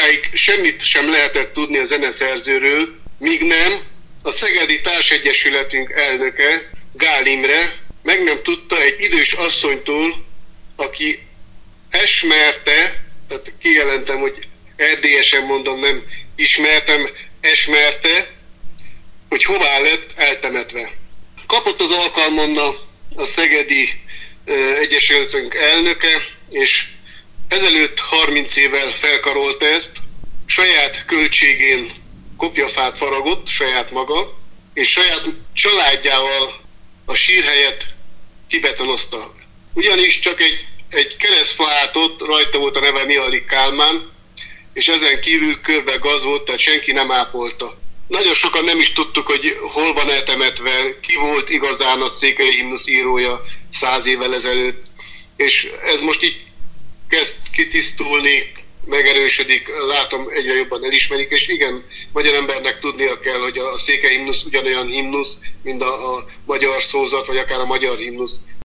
sokáig semmit sem lehetett tudni a zeneszerzőről, míg nem a Szegedi Társegyesületünk elnöke, Gál Imre meg nem tudta egy idős asszonytól, aki esmerte, tehát kijelentem, hogy erdélyesen mondom, nem ismertem, esmerte, hogy hová lett eltemetve. Kapott az alkalmon a Szegedi Egyesületünk elnöke, és ezelőtt 30 évvel felkarolta ezt, saját költségén kopjafát faragott, saját maga, és saját családjával a sírhelyet kibetonozta. Ugyanis csak egy keresztfa átott, rajta volt a neve Mihály Kálmán, és ezen kívül körbe gaz volt, tehát senki nem ápolta. Nagyon sokan nem is tudtuk, hogy hol van eltemetve, ki volt igazán a székely himnusz írója 100 évvel ezelőtt. És ez most így kezd kitisztulni, megerősödik, látom, egyre jobban elismerik, és igen, magyar embernek tudnia kell, hogy a székely himnusz ugyanolyan himnusz, mint a magyar szózat, vagy akár a magyar himnusz.